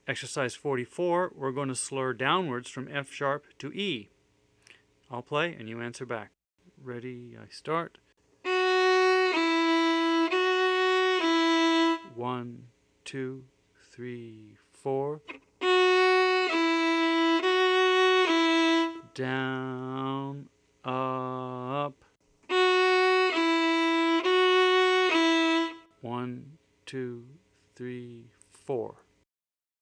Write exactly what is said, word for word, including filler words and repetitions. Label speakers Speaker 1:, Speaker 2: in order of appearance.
Speaker 1: Exercise forty-four, we're going to slur downwards from F sharp to E. I'll play and you answer back. Ready, I start. One, two, three, four. Down, up. One, two, three, four.